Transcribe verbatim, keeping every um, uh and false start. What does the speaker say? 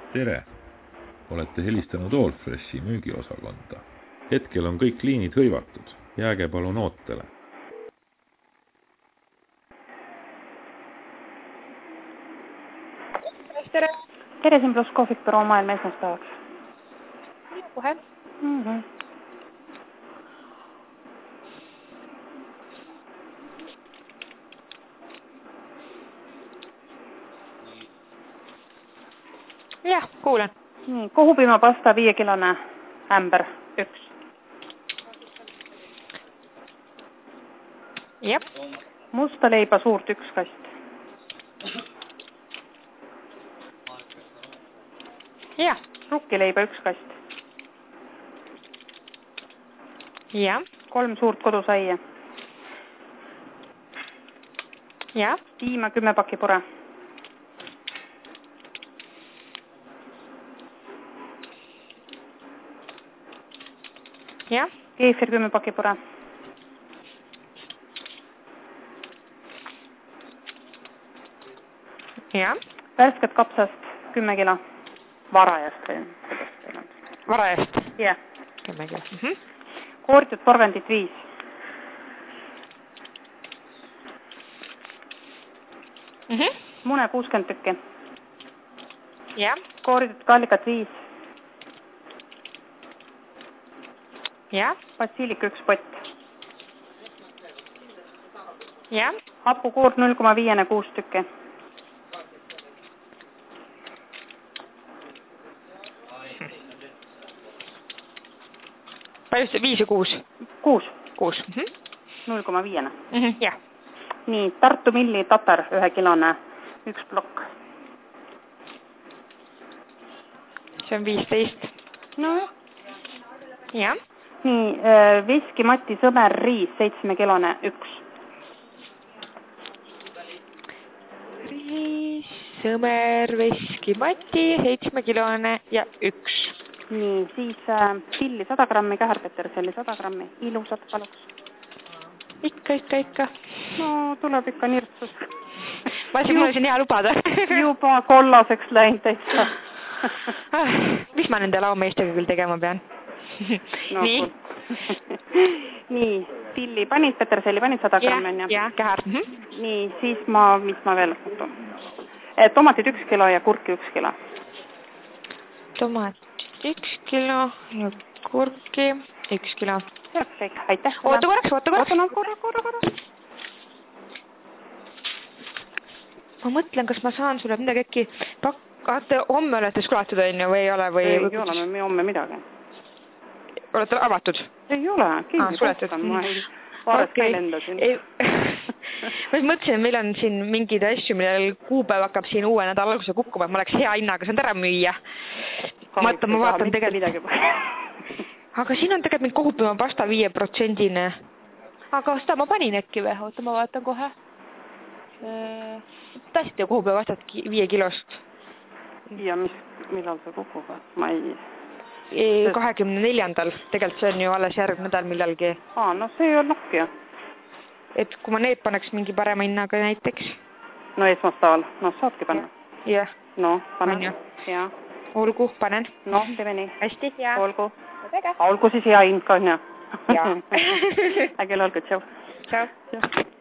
Tere! Olete helistanud Allfreshi müügiosakonda. Hetkel on kõik liinid hõivatud. Jääge palun ootele. Tere! Tere, siin pluss kohvikbüroo maailma esmaspäevaks. Ja kohe. Mm-hmm. Jah, kuulen. Nii, kohupiimapasta viiekilone ämber, üks. Jep. Musta leiba suurt üks kast. Jah. Rukkileiba üks kast. Jah. Kolm suurt kodusaia. Jah. Piima kümme paki pure. Jah. Keefir kümme paki pure. Jah. Värsket kapsast kümme kilo. Varajast või? Varajast? Jah. Kümme kilo. Mm-hmm. Koortjut porgandit viis. Mm-hmm. Mune kuuskümmend tükki. Jah. Koortjut kallikat viis. Jah. Basiilik üks pott. Jah. Hapukuurt null koma viis kuus tükki. Palju see viis ja kuus? Kuus. Kuus. Mm-hmm. null koma viis. Mm-hmm. Jah. Nii, Tartu milli tatar ühe kilone, üks plokk. See on viisteist. No. Jah. Nii, Veski Mati Sõmer riis, seitsme kilone, üks. Riis, Sõmer, Veski Mati, seitsme kilone ja üks. Nii, siis äh, pilli sada grammi, käherpeterselli sada grammi, ilusad paluks. Ikka, ikka, ikka. No, tuleb ikka nirtsus. Ma siin mul siin hea lubada. Juba kollaseks läinud täitsa. Mis ma nende laumeestega küll tegema pean? No, nii. Nii, pilli panid, peterselli panid sada grammi. Ja, ja, käher. Mm-hmm. Nii, siis ma, mis ma veel võtan? Tomatid üks kilo ja kurki üks kilo. Tomat üks kilo ja kurki üks kilo. Perfekt, aitäh. Oota korraks, oota korraks. Oota, no, korra, korra, korra. Ma mõtlen, kas ma saan sulle midagi äkki pak-... Vaata, homme olete skulatud on ju või ei ole? Või... Ei, ei ole me homme midagi. Olete avatud? Ei ole, keegi ah, suletud. Rohkem, ma ei vaarest okay. Lendasin. Ma mõtlesin, et meil on siin mingid asju, millel kuupäev hakkab siin uue nädala alguse kukkuma, et ma oleks hea hinnaga saanud ära müüa. Ma, võtan, ma vaatan tegelikult... Aga siin on tegelikult mind kohupima pasta viie protsendine. Aga seda ma panin äkki või? Oota, ma vaatan kohe. Tahtsite ju kohupima pastat viie kilost? Ja mis, millal see kukub? Ma ei... kahekümne neljandal. Tegelikult see on ju alles järg nädal millalgi. Aa, no see on nokk ju. Et kui ma need paneks mingi parema hinnaga näiteks? No esmaspäeval. No saadki panna. Jah. No, panen. Ja. Olgu, panen. No, teeme nii. Hästi, ja. Olgu. Olgu siis hea hind ka, on ju. Jaa. Äkki olgu, tšau. Tšau.